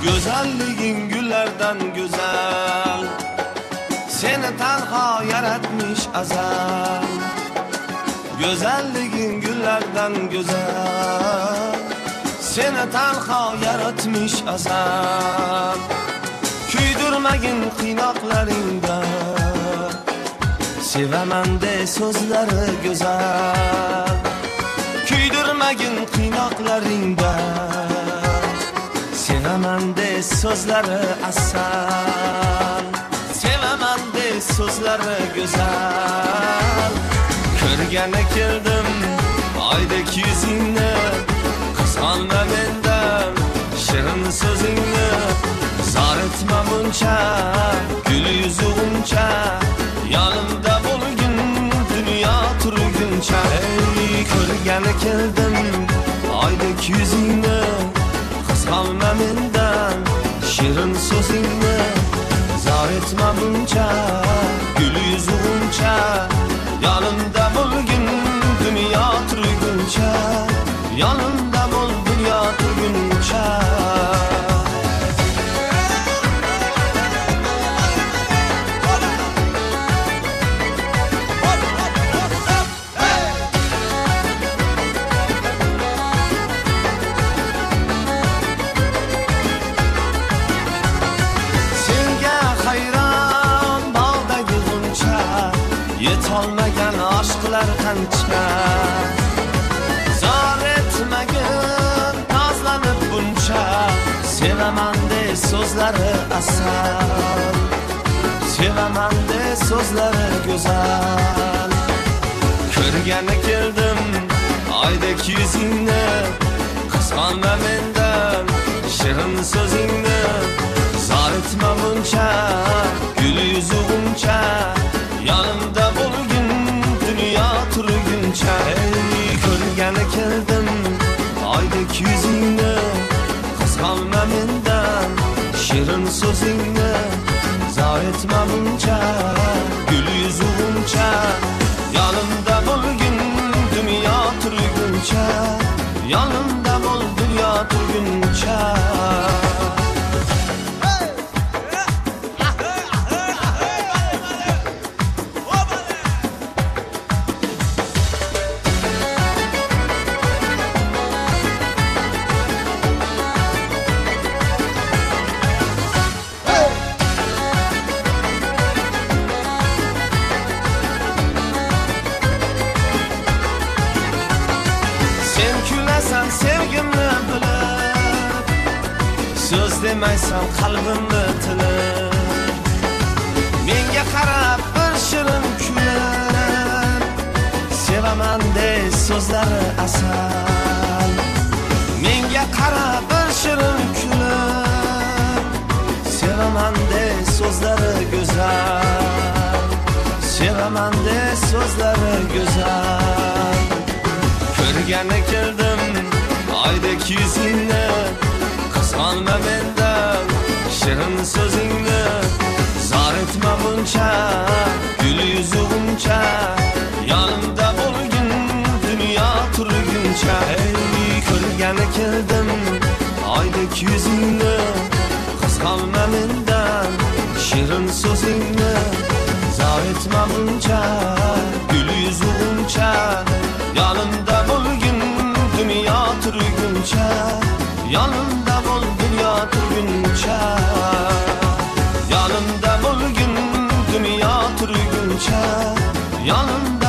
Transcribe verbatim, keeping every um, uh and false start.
Güzelliğin güllerden güzel, seni tenha yaratmış azal. Güzelliğin güllerden güzel, seni tenha yaratmış azal. Küydürmegin kıynaklarında, sevemem de sözleri güzel. Küydürmegin kıynaklarında, sevemem de sözleri asal. Sevemem de sözleri güzel. Körgene keldim aydaki yüzünü, kıskanma benden şirin sözünü. Zar etme bunca, gül yüzü unca, yanımda bulgün dünya turgunca. Ey körgene keldim aydaki yüzünü, kıskanma benden şirin sözünü. Zar etme bunca, gül yüzü unca, yanımda bulgün dünya turgunca. Yanımda bul dünya turgunca. Yetolmagan aşklar qancha, zor etmagin nazlanib buncha. Sevaman de sözleri asal, sevaman de sözleri güzel. Körgene keldim aydek yüzünü, kıskanma menden şirin sözünü. Zor etme buncha, gül yüzü uncha, yanımda bulgün dünya turguncha. Ey körgene keldim aydek yüzünü, kıskanma menden şirin sözünü. Zar etme buncha, gül yüzü uncha, yanımda bulgün dünya turguncha. Yanımda bul dünya turguncha. Sen sevgimni bilib, söz demaysan qalbimni tilib. Menga qarab bir shirin kulib, sevaman de sözleri asal. Menga qarab bir shirin kulib, sevaman de sözleri güzel. Sevaman de sözleri güzel. Körgene keldim aydek yüzünü, kıskanma benden şirin sözünü. Zar etme bunca, gül yüzü unca, yanımda bulgün dünya turguncha. Ey körgene keldim aydek yüzünü, kıskanma benden şirin sözünü. Zar etme bunca, gül yüzü unca, yanımda bulgün dünya turguncha. Yanımda bul dünya turguncha. Yanımda bulgün dünya turguncha. Yanımda